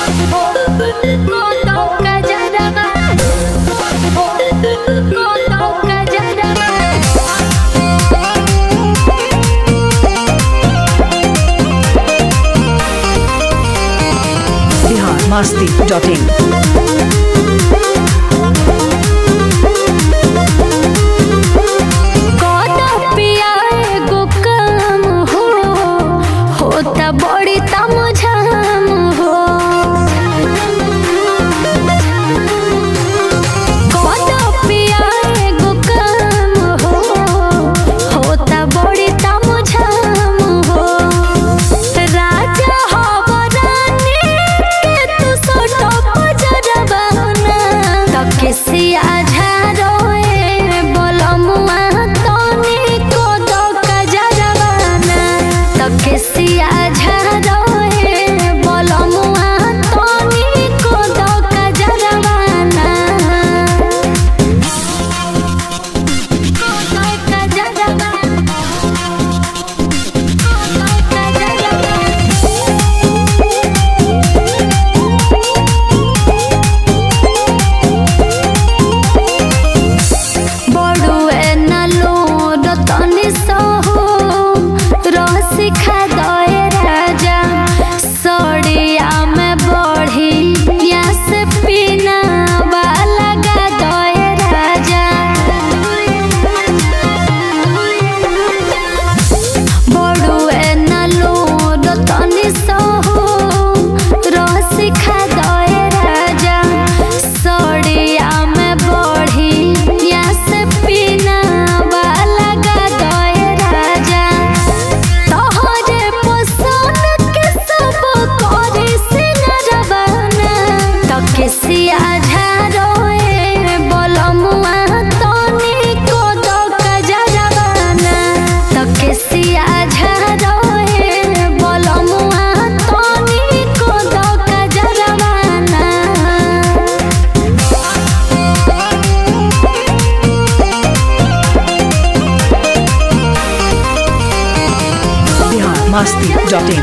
masti.in masti.in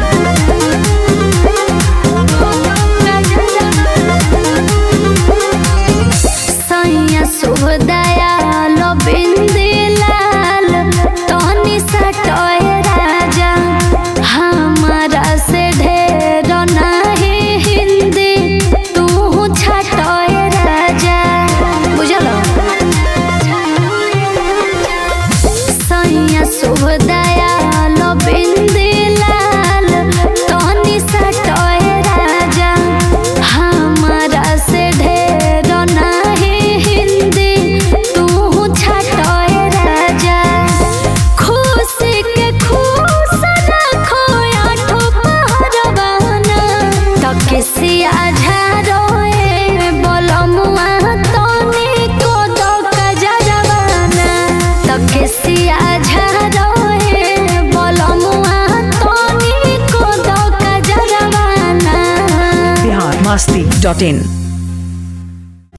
सैया शुभ दयाल बिंदी लाल तोहनी सटोए राजा हमारा से ढेर नहीं हिंदी तू छटोए राजा बुझल सैया शुभ दयाल बिंदी लाल तोहनी सटोए राजा हमारा से ढेर नहीं हिंदी तू छटोए राजा खुशी के खुश रखो आठो पहरवाना तो किसी आझारोए बोलमुआ तोनी को दो कजरवाना तो किसी आझारोए बोलमुआ तोनी को दो कजरवाना biharmasti.in